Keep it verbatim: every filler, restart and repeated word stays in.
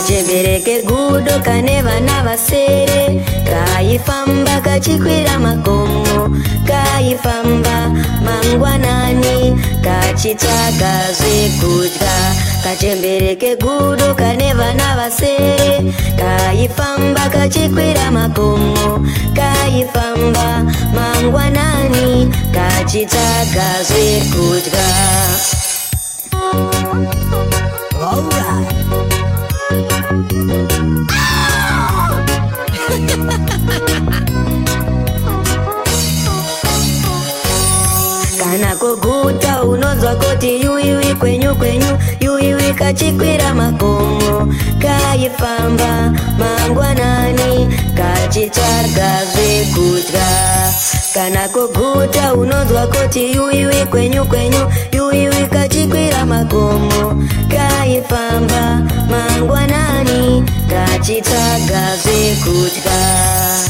kachebereke gudo kane vana vasere, kaifamba kachikwira makomo, kaifamba mangwanani kachitsvaga zvekudya. Kachebereke gudo kane vana vasere, kaifamba kachikwira makomo, kaifamba mangwanani kachitsvaga zvekudya. Kana kuguta unonzwa kuti yuiwi kwenyu kwenyu, yuiwi kachikwira makomo, kaifamba mangwanani kachitsvaga zvekudya. Kana kuguta unonzwa kuti yuiwi kwenyu kwenyu, yuiwi kachikwira makomo, kaifamba mangwanani kachitsvaga zvekudya.